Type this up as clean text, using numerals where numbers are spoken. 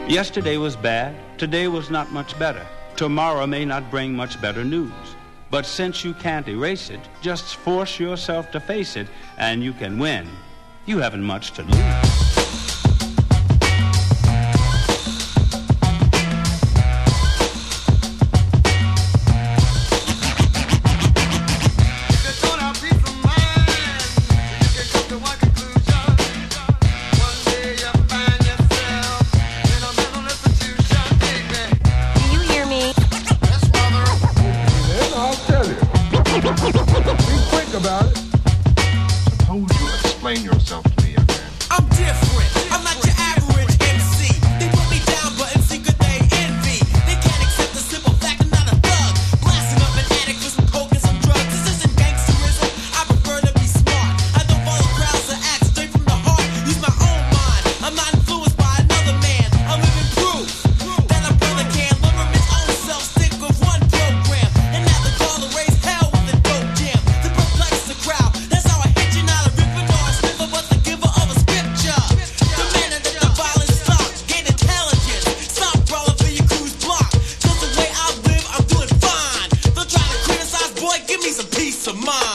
Yesterday was bad, today was not much better. Tomorrow may not bring much better news. But since you can't erase it, just force yourself to face it, and you can win. You haven't much to lose. About it. Suppose you explain yourself to me, young man. I'm different. I'm not your average MC. They put me down, but in secret they envy. They can't accept the simple fact I'm not a thug. Blasting up an addict for some coke and some drugs. This isn't gangsterism. I prefer to be smart. I don't follow crowds or act straight from the heart. Use my own mind. I'm not influenced by another man. I'm living proof that a brother can learn from his own self. Stick with one program and not the call to raise hell with a dope jam. To perplex the crowd. That's how I hit you, not a ripper nor a sniffer, but the giver of a scripture. Demanding that the violence stop. Gain intelligence. Stop brawling for your crew's block. Just the way I live, I'm doing fine. Don't try to criticize, boy, give me some peace of mind.